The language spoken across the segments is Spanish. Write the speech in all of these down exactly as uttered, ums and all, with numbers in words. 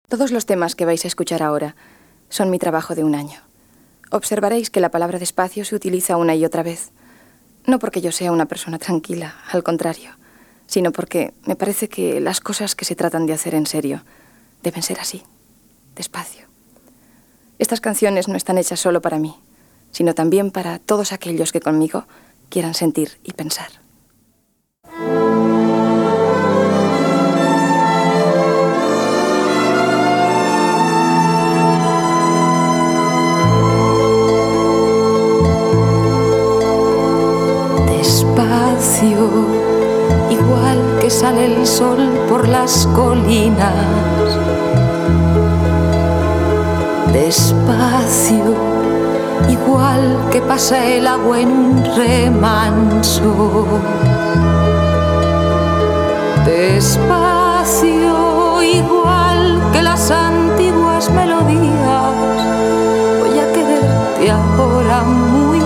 Todos los temas que vais a escuchar ahora son mi trabajo de un año. Observaréis que la palabra despacio se utiliza una y otra vez. No porque yo sea una persona tranquila, al contrario, sino porque me parece que las cosas que se tratan de hacer en serio deben ser así, despacio. Estas canciones no están hechas solo para mí, sino también para todos aquellos que conmigo quieran sentir y pensar. Despacio, igual que sale el sol por las colinas. Despacio, igual que pasa el agua en un remanso. Despacio, igual que las antiguas melodías. Voy a quererte ahora muy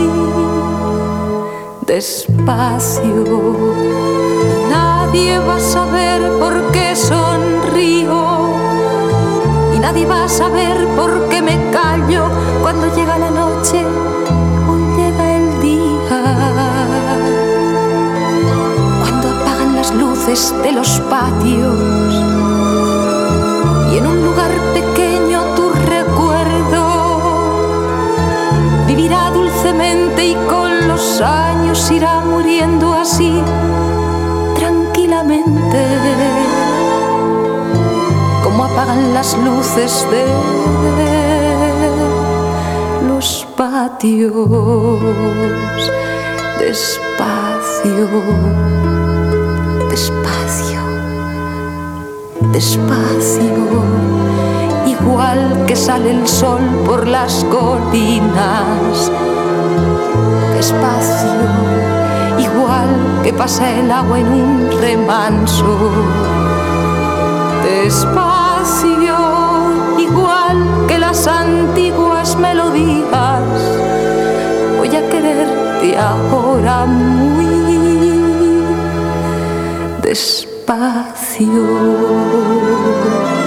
despacio. Nadie va a saber por qué sonrío. Y nadie va a saber por qué me callo cuando llega la noche o llega el día. Cuando apagan las luces de los patios y en un lugar pequeño tu recuerdo vivirá dulcemente y con los años irá muriendo así, tranquilamente. Como apagan las luces de los patios. Despacio, despacio, despacio, igual que sale el sol por las colinas. Despacio, igual que pasa el agua en un remanso. Despacio, igual que las antiguas melodías. Voy a quererte ahora muy despacio.